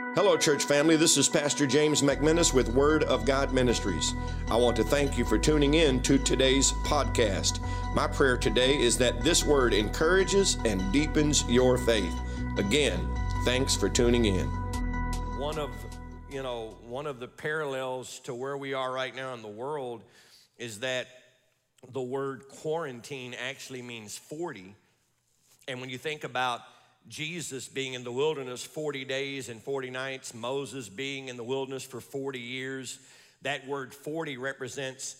Hello, church family. This is Pastor James McMinnis with Word of God Ministries. I want to thank you for tuning in to today's podcast. My prayer today is that this word encourages and deepens your faith. Again, thanks for tuning in. One of the parallels to where we are right now in the world is that the word quarantine actually means 40. And when you think about Jesus being in the wilderness 40 days and 40 nights, Moses being in the wilderness for 40 years, that word 40 represents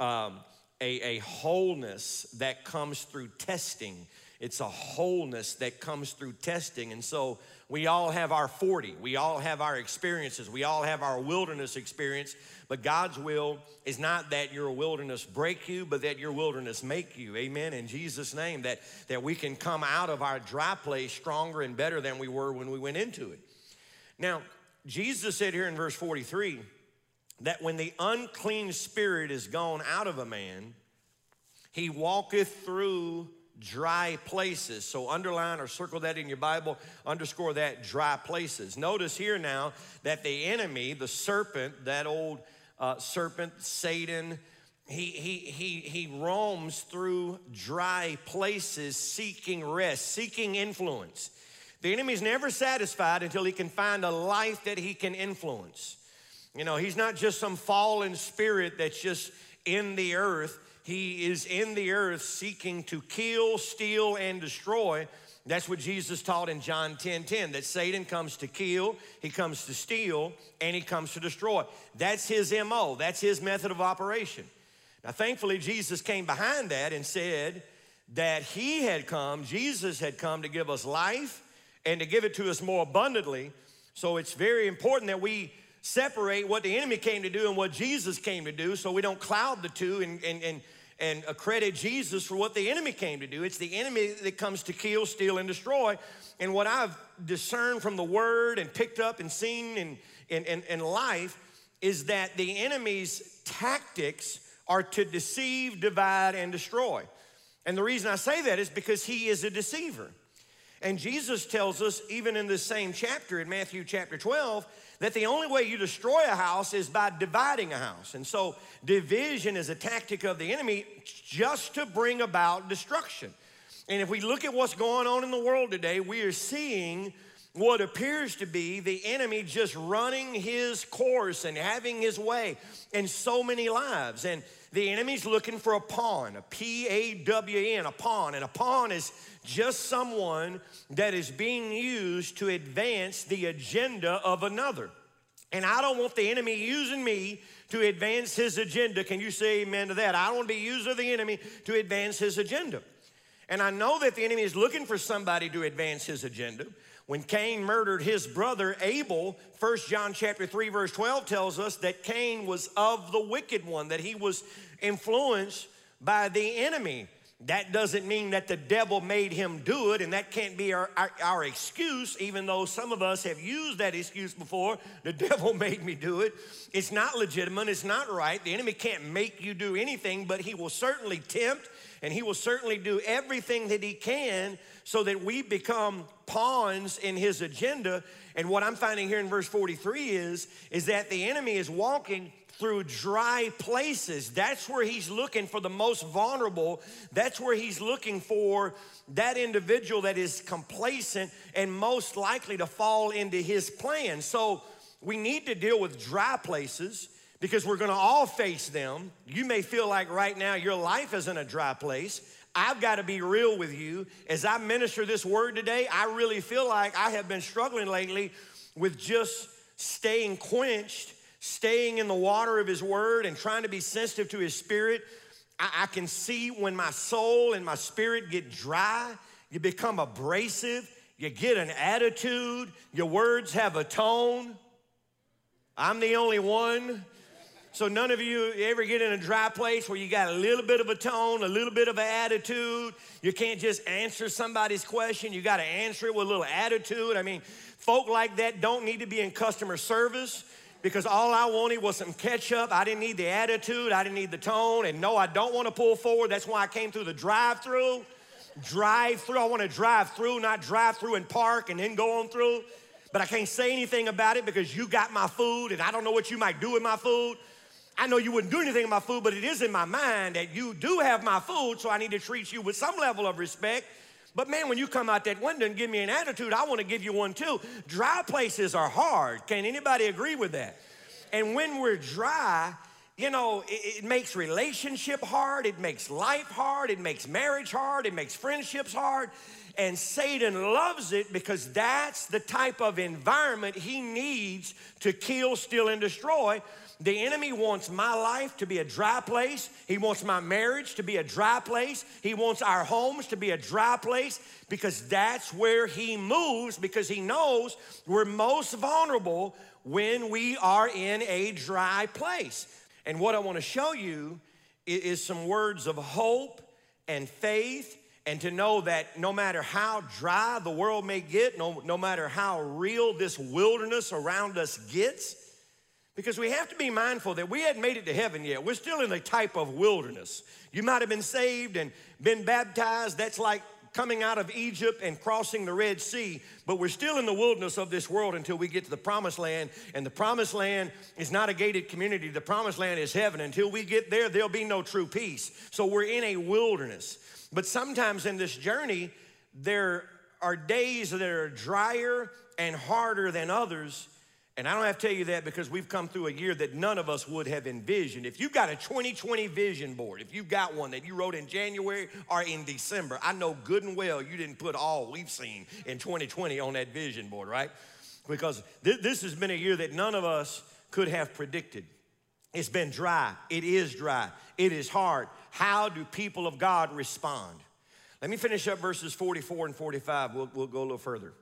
a wholeness that comes through testing. It's a wholeness that comes through testing. And so we all have our 40. We all have our experiences. We all have our wilderness experience. But God's will is not that your wilderness break you, but that your wilderness make you. Amen. In Jesus' name, that we can come out of our dry place stronger and better than we were when we went into it. Now, Jesus said here in verse 43 that when the unclean spirit is gone out of a man, he walketh through dry places. So underline or circle that in your Bible, underscore that, dry places. Notice here now that the enemy, the serpent, that old serpent, Satan, he roams through dry places seeking rest, seeking influence. The enemy's never satisfied until he can find a life that he can influence. You know, he's not just some fallen spirit that's just in the earth. He is in the earth seeking to kill, steal, and destroy. That's what Jesus taught in John 10:10, that Satan comes to kill, he comes to steal, and he comes to destroy. That's his MO. That's his method of operation. Now, thankfully, Jesus came behind that and said that Jesus had come to give us life and to give it to us more abundantly. So it's very important that we separate what the enemy came to do and what Jesus came to do, so we don't cloud the two and accredit Jesus for what the enemy came to do. It's the enemy that comes to kill, steal, and destroy. And what I've discerned from the word and picked up and seen in life is that the enemy's tactics are to deceive, divide, and destroy. And the reason I say that is because he is a deceiver. And Jesus tells us, even in this same chapter, in Matthew chapter 12, that the only way you destroy a house is by dividing a house. And so division is a tactic of the enemy just to bring about destruction. And if we look at what's going on in the world today, we are seeing what appears to be the enemy just running his course and having his way in so many lives. And the enemy's looking for a pawn, a P-A-W-N, a pawn. And a pawn is just someone that is being used to advance the agenda of another. And I don't want the enemy using me to advance his agenda. Can you say amen to that? I don't want to be used of the enemy to advance his agenda. And I know that the enemy is looking for somebody to advance his agenda. When Cain murdered his brother Abel, 1 John chapter 3 verse 12 tells us that Cain was of the wicked one, that he was influenced by the enemy. That doesn't mean that the devil made him do it, and that can't be our excuse, even though some of us have used that excuse before. The devil made me do it. It's not legitimate. It's not right. The enemy can't make you do anything, but he will certainly tempt, and he will certainly do everything that he can so that we become pawns in his agenda. And what I'm finding here in verse 43 is that the enemy is walking through dry places. That's where he's looking for the most vulnerable. That's where he's looking for that individual that is complacent and most likely to fall into his plan. So we need to deal with dry places because we're going to all face them. You may feel like right now your life is in a dry place. I've got to be real with you. As I minister this word today, I really feel like I have been struggling lately with just staying quenched, staying in the water of his word and trying to be sensitive to his spirit. I can see when my soul and my spirit get dry, you become abrasive, you get an attitude, your words have a tone. I'm the only one. So none of you ever get in a dry place where you got a little bit of a tone, a little bit of an attitude. You can't just answer somebody's question. You got to answer it with a little attitude. I mean, folk like that don't need to be in customer service because all I wanted was some ketchup. I didn't need the attitude. I didn't need the tone. And no, I don't want to pull forward. That's why I came through the drive-through. I want to drive through, not drive through and park and then go on through. but I can't say anything about it because you got my food and I don't know what you might do with my food. I know you wouldn't do anything with my food, but it is in my mind that you do have my food, so I need to treat you with some level of respect. But man, when you come out that window and give me an attitude, I want to give you one too. Dry places are hard. Can anybody agree with that? And when we're dry, you know, it makes relationship hard, it makes life hard, it makes marriage hard, it makes friendships hard. And Satan loves it because that's the type of environment he needs to kill, steal, and destroy. The enemy wants my life to be a dry place. He wants my marriage to be a dry place. He wants our homes to be a dry place because that's where he moves, because he knows we're most vulnerable when we are in a dry place. And what I want to show you is some words of hope and faith, and to know that no matter how dry the world may get, no matter how real this wilderness around us gets, because we have to be mindful that we hadn't made it to heaven yet. We're still in a type of wilderness. You might have been saved and been baptized. That's like coming out of Egypt and crossing the Red Sea, but we're still in the wilderness of this world until we get to the Promised Land, and the Promised Land is not a gated community. The Promised Land is heaven. Until we get there, there'll be no true peace. So we're in a wilderness. But sometimes in this journey, there are days that are drier and harder than others. And I don't have to tell you that because we've come through a year that none of us would have envisioned. If you've got a 2020 vision board, if you've got one that you wrote in January or in December, I know good and well you didn't put all we've seen in 2020 on that vision board, right? Because this has been a year that none of us could have predicted. It's been dry. It is dry. It is hard. How do people of God respond? Let me finish up verses 44 and 45. We'll go a little further.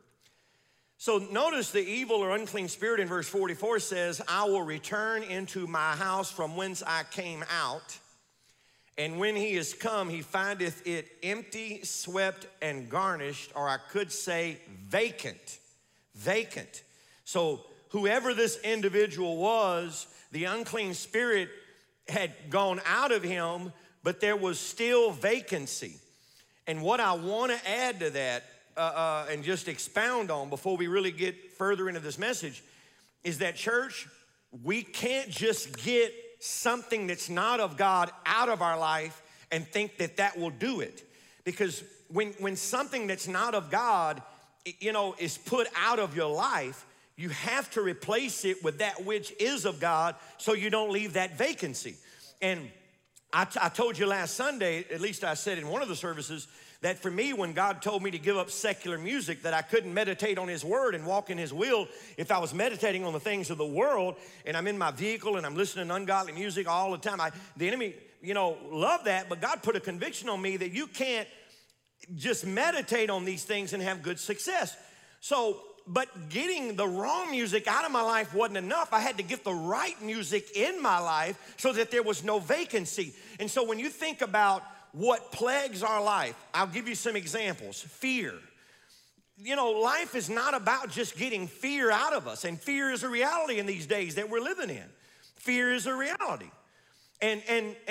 So notice the evil or unclean spirit in verse 44 says, I will return into my house from whence I came out. And when he is come, he findeth it empty, swept, and garnished, or I could say vacant. Vacant. So whoever this individual was, the unclean spirit had gone out of him, but there was still vacancy. And what I want to add to that, and just expound on before we really get further into this message, is that, church, we can't just get something that's not of God out of our life and think that that will do it. Because when something that's not of God, you know, is put out of your life, you have to replace it with that which is of God so you don't leave that vacancy. And I told you last Sunday, at least I said in one of the services, that for me, when God told me to give up secular music, that I couldn't meditate on his word and walk in his will if I was meditating on the things of the world, and I'm in my vehicle and I'm listening to ungodly music all the time. The enemy, you know, loved that, but God put a conviction on me that you can't just meditate on these things and have good success. So, but getting the wrong music out of my life wasn't enough. I had to get the right music in my life so that there was no vacancy. And so when you think about what plagues our life, I'll give you some examples. Fear. You know, life is not about just getting fear out of us. And fear is a reality in these days that we're living in. Fear is a reality. And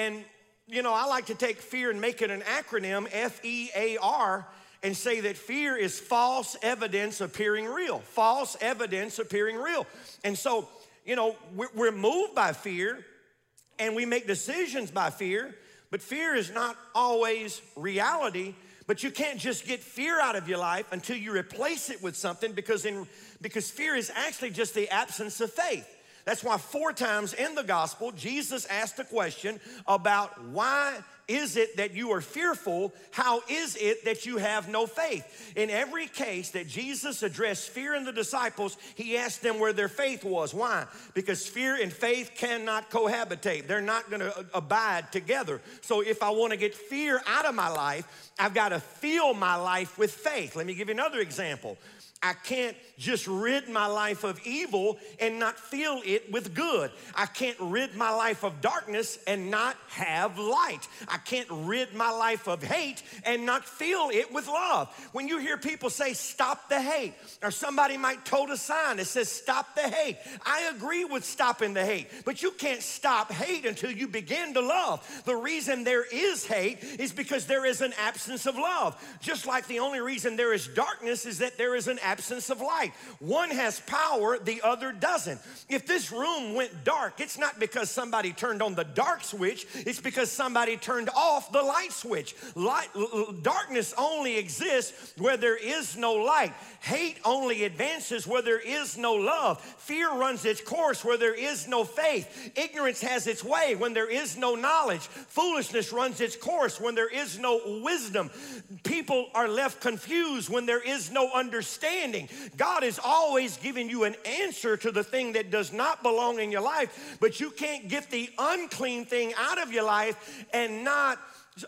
you know, I like to take fear and make it an acronym, F-E-A-R, and say that fear is false evidence appearing real. False evidence appearing real. And so, you know, we're moved by fear and we make decisions by fear, but fear is not always reality. But you can't just get fear out of your life until you replace it with something, because fear is actually just the absence of faith. That's why 4 times in the gospel, Jesus asked a question about why is it that you are fearful? How is it that you have no faith? In every case that Jesus addressed fear in the disciples, he asked them where their faith was. Why? Because fear and faith cannot cohabitate. They're not going to abide together. So if I want to get fear out of my life, I've got to fill my life with faith. Let me give you another example. I can't just rid my life of evil and not fill it with good. I can't rid my life of darkness and not have light. I can't rid my life of hate and not fill it with love. When you hear people say, stop the hate, or somebody might tote a sign that says, stop the hate. I agree with stopping the hate, but you can't stop hate until you begin to love. The reason there is hate is because there is an absence of love. Just like the only reason there is darkness is that there is an absence of light. One has power, the other doesn't. If this room went dark, it's not because somebody turned on the dark switch, it's because somebody turned off the light switch. Darkness only exists where there is no light. Hate only advances where there is no love. Fear runs its course where there is no faith. Ignorance has its way when there is no knowledge. Foolishness runs its course when there is no wisdom. People are left confused when there is no understanding. God is always giving you an answer to the thing that does not belong in your life, but you can't get the unclean thing out of your life and not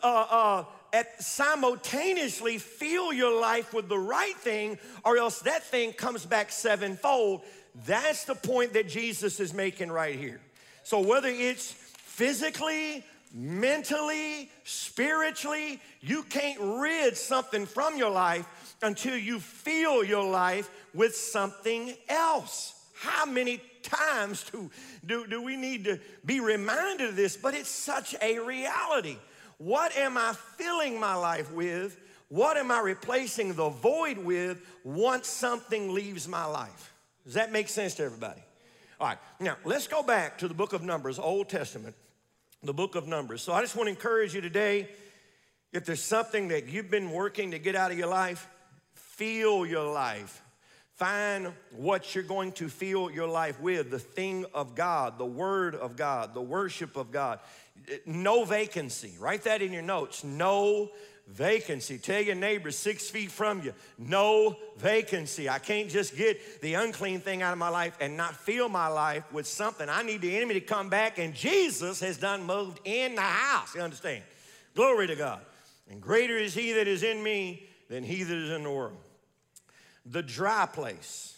simultaneously fill your life with the right thing, or else that thing comes back sevenfold. That's the point that Jesus is making right here. So whether it's physically, mentally, spiritually, you can't rid something from your life until you fill your life with something else. How many times do we need to be reminded of this? But it's such a reality. What am I filling my life with? What am I replacing the void with once something leaves my life? Does that make sense to everybody? All right, now let's go back to the book of Numbers, Old Testament, the book of Numbers. So I just want to encourage you today, if there's something that you've been working to get out of your life, fill your life. Find what you're going to fill your life with, the thing of God, the word of God, the worship of God. No vacancy. Write that in your notes. No vacancy. Tell your neighbor 6 feet from you, no vacancy. I can't just get the unclean thing out of my life and not fill my life with something. I need the enemy to come back, and Jesus has done moved in the house. You understand? Glory to God. And greater is he that is in me than he that is in the world. The dry place,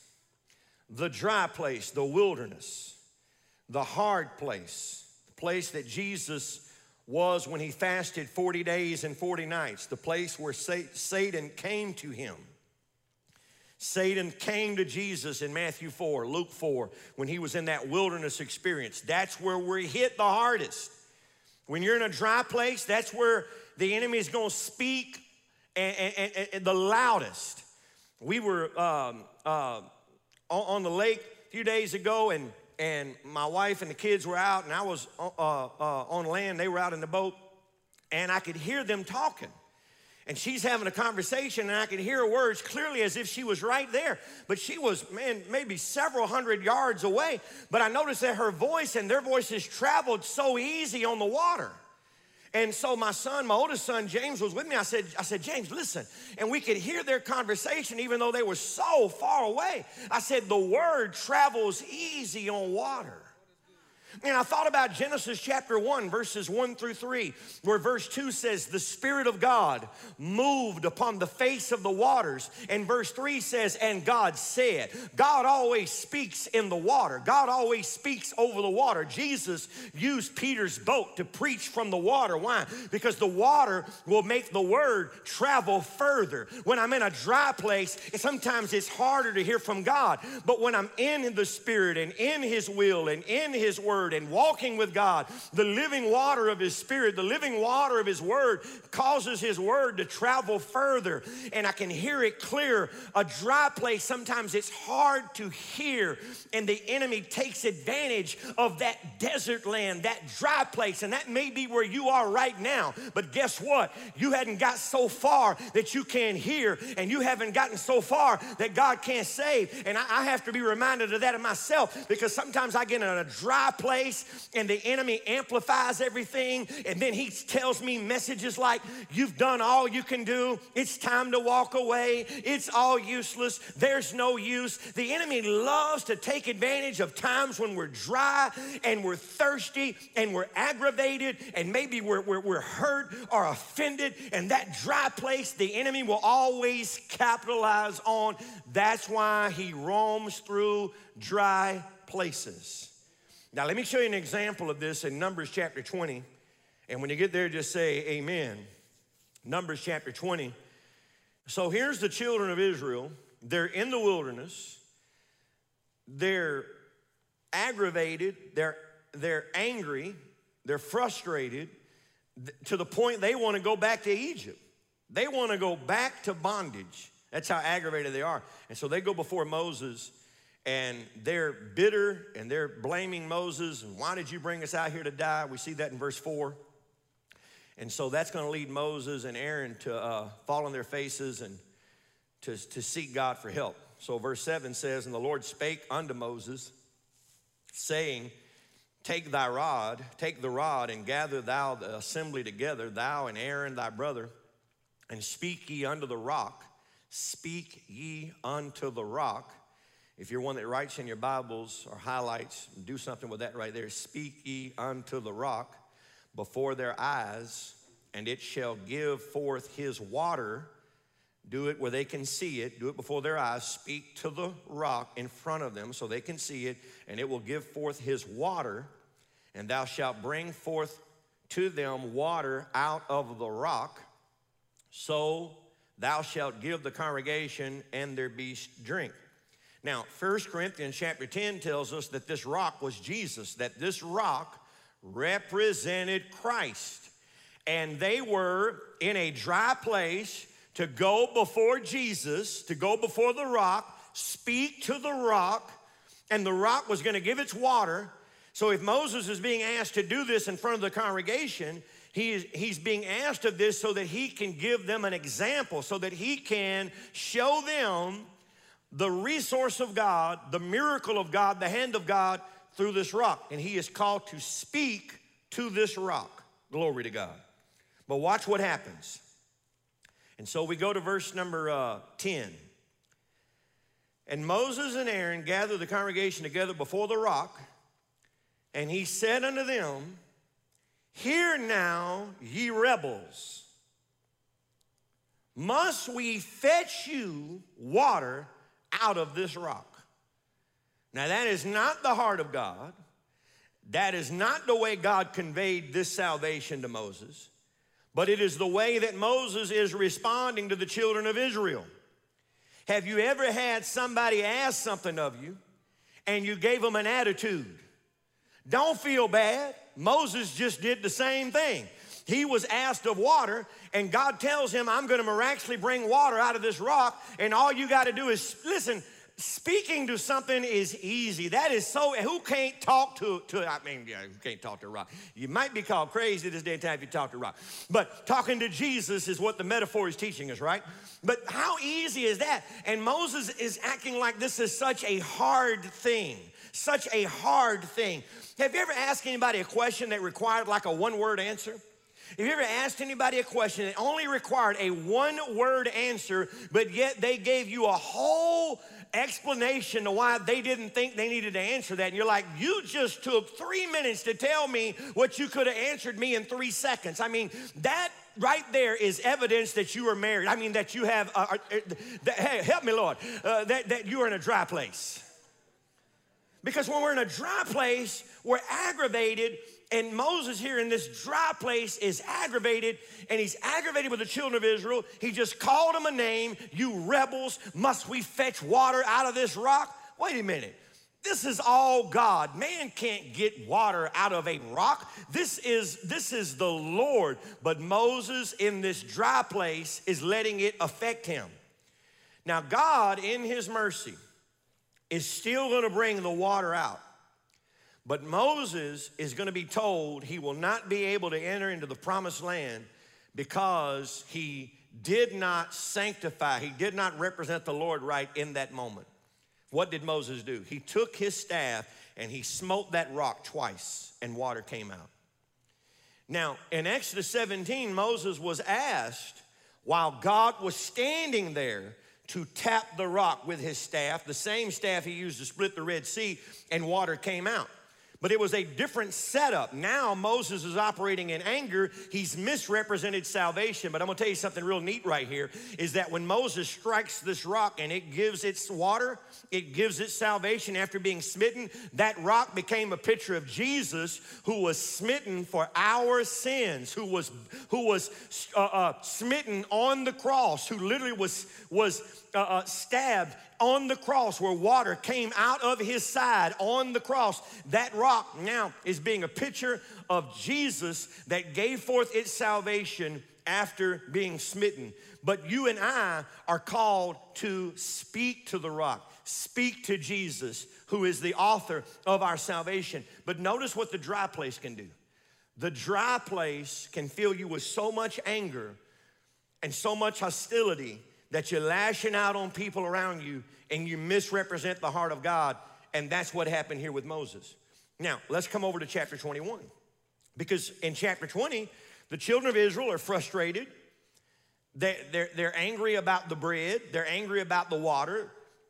the wilderness, the hard place, the place that Jesus was when he fasted 40 days and 40 nights, the place where Satan came to him. Satan came to Jesus in Matthew 4, Luke 4, when he was in that wilderness experience. That's where we're hit the hardest. When you're in a dry place, that's where the enemy is going to speak and the loudest. We were on the lake a few days ago, and my wife and the kids were out, and I was on land. They were out in the boat, and I could hear them talking. And she's having a conversation, and I could hear her words clearly as if she was right there. But she was, maybe several hundred yards away. But I noticed that her voice and their voices traveled so easy on the water. And so my oldest son, James, was with me. I said, James, listen. And we could hear their conversation even though they were so far away. I said, the word travels easy on water. And I thought about Genesis chapter 1, verses 1 through 3, where verse 2 says, the Spirit of God moved upon the face of the waters. And verse 3 says, and God said. God always speaks in the water. God always speaks over the water. Jesus used Peter's boat to preach from the water. Why? Because the water will make the word travel further. When I'm in a dry place, sometimes it's harder to hear from God. But when I'm in the Spirit and in His will and in His word, and walking with God, the living water of His Spirit, the living water of His word causes His word to travel further, and I can hear it clear. A dry place, sometimes it's hard to hear, and the enemy takes advantage of that desert land, that dry place, and that may be where you are right now. But guess what? You hadn't got so far that you can't hear, and you haven't gotten so far that God can't save. And I have to be reminded of that of myself, because sometimes I get in a dry place and the enemy amplifies everything, and then he tells me messages like, you've done all you can do, it's time to walk away, it's all useless, there's no use. The enemy loves to take advantage of times when we're dry and we're thirsty and we're aggravated and maybe we're hurt or offended, and that dry place the enemy will always capitalize on. That's why he roams through dry places. Now, let me show you an example of this in Numbers chapter 20. And when you get there, just say amen. Numbers chapter 20. So here's the children of Israel. They're in the wilderness. They're aggravated. They're angry. They're frustrated to the point they want to go back to Egypt. They want to go back to bondage. That's how aggravated they are. And so they go before Moses, and they're bitter, and they're blaming Moses. And why did you bring us out here to die? We see that in verse 4. And so that's going to lead Moses and Aaron to fall on their faces and to seek God for help. So verse 7 says, and the Lord spake unto Moses, saying, take the rod, and gather thou the assembly together, thou and Aaron thy brother, and speak ye unto the rock. Speak ye unto the rock. If you're one that writes in your Bibles or highlights, do something with that right there. Speak ye unto the rock before their eyes, and it shall give forth his water. Do it where they can see it. Do it before their eyes. Speak to the rock in front of them so they can see it, and it will give forth his water. And thou shalt bring forth to them water out of the rock. So thou shalt give the congregation and their beast drink. Now, 1 Corinthians chapter 10 tells us that this rock was Jesus, that this rock represented Christ. And they were in a dry place to go before Jesus, to go before the rock, speak to the rock, and the rock was going to give its water. So if Moses is being asked to do this in front of the congregation, he's being asked of this so that he can give them an example, so that he can show them the resource of God, the miracle of God, the hand of God through this rock. And he is called to speak to this rock. Glory to God. But watch what happens. And so we go to verse number 10. And Moses and Aaron gathered the congregation together before the rock, and he said unto them, hear now, ye rebels, must we fetch you water out of this rock? Now that is not the heart of God. That is not the way God conveyed this salvation to Moses, but it is the way that Moses is responding to the children of Israel. Have you ever had somebody ask something of you and you gave them an attitude? Don't feel bad. Moses just did the same thing. He was asked of water, and God tells him, I'm going to miraculously bring water out of this rock, and all you got to do is, listen, speaking to something is easy. That is so, who can't talk who can't talk to a rock? You might be called crazy this day and time if you talk to a rock. But talking to Jesus is what the metaphor is teaching us, right? But how easy is that? And Moses is acting like this is such a hard thing. Such a hard thing. Have you ever asked anybody a question that required like a one-word answer? Have you ever asked anybody a question that only required a one-word answer, but yet they gave you a whole explanation to why they didn't think they needed to answer that? And you're like, you just took 3 minutes to tell me what you could have answered me in 3 seconds. I mean, that right there is evidence that you are married. I mean, that you have, hey, help me, Lord, that you are in a dry place. Because when we're in a dry place, we're aggravated. And Moses here in this dry place is aggravated, and he's aggravated with the children of Israel. He just called them a name. You rebels, must we fetch water out of this rock? Wait a minute. This is all God. Man can't get water out of a rock. This is the Lord. But Moses in this dry place is letting it affect him. Now God in his mercy is still going to bring the water out. But Moses is going to be told he will not be able to enter into the promised land because he did not sanctify, he did not represent the Lord right in that moment. What did Moses do? He took his staff and he smote that rock twice and water came out. Now, in Exodus 17, Moses was asked while God was standing there to tap the rock with his staff, the same staff he used to split the Red Sea, and water came out. But it was a different setup. Now Moses is operating in anger. He's misrepresented salvation. But I'm going to tell you something real neat right here, is that when Moses strikes this rock and it gives its water, it gives its salvation after being smitten, that rock became a picture of Jesus, who was smitten for our sins, who was smitten on the cross, who literally was stabbed on the cross, where water came out of his side on the cross. That rock now is being a picture of Jesus that gave forth its salvation after being smitten. But you and I are called to speak to the rock, speak to Jesus, who is the author of our salvation. But notice what the dry place can do. The dry place can fill you with so much anger and so much hostility that you're lashing out on people around you and you misrepresent the heart of God. And that's what happened here with Moses. Now, let's come over to chapter 21. Because in chapter 20, the children of Israel are frustrated. They're angry about the bread. They're angry about the water.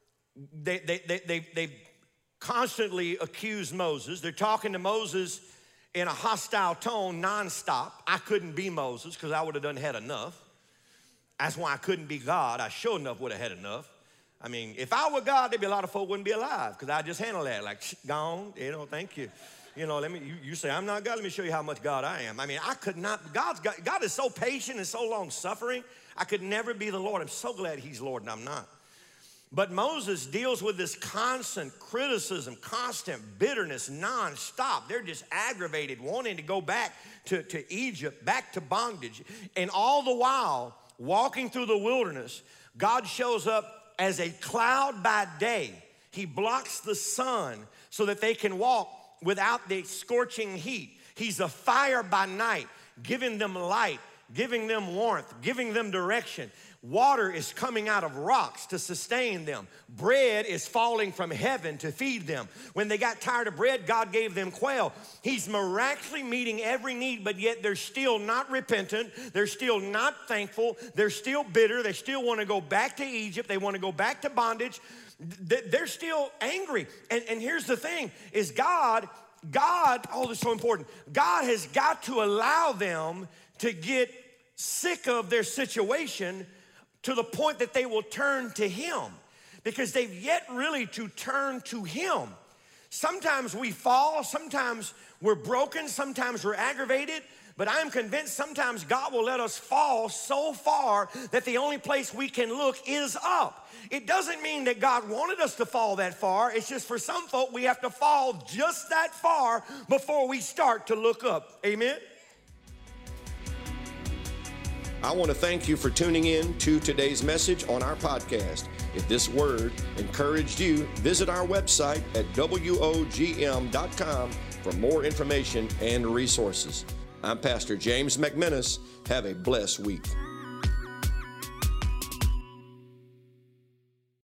They constantly accuse Moses. They're talking to Moses in a hostile tone nonstop. I couldn't be Moses because I would have done had enough. That's why I couldn't be God. I sure enough would have had enough. I mean, if I were God, there'd be a lot of folk wouldn't be alive because I just handle that like, gone, thank you. You say, I'm not God, let me show you how much God I am. I mean, I could not, God is so patient and so long suffering, I could never be the Lord. I'm so glad he's Lord and I'm not. But Moses deals with this constant criticism, constant bitterness, nonstop. They're just aggravated, wanting to go back to Egypt, back to bondage. And all the while, walking through the wilderness, God shows up as a cloud by day. He blocks the sun so that they can walk without the scorching heat. He's a fire by night, giving them light, giving them warmth, giving them direction. Water is coming out of rocks to sustain them. Bread is falling from heaven to feed them. When they got tired of bread, God gave them quail. He's miraculously meeting every need, but yet they're still not repentant. They're still not thankful. They're still bitter. They still want to go back to Egypt. They want to go back to bondage. They're still angry. And here's the thing, is God, oh, this is so important. God has got to allow them to get sick of their situation to the point that they will turn to him, because they've yet really to turn to him. Sometimes we fall, sometimes we're broken, sometimes we're aggravated, but I'm convinced sometimes God will let us fall so far that the only place we can look is up. It doesn't mean that God wanted us to fall that far. It's just for some folk, we have to fall just that far before we start to look up. Amen? I want to thank you for tuning in to today's message on our podcast. If this word encouraged you, visit our website at WOGM.com for more information and resources. I'm Pastor James McMinnis. Have a blessed week.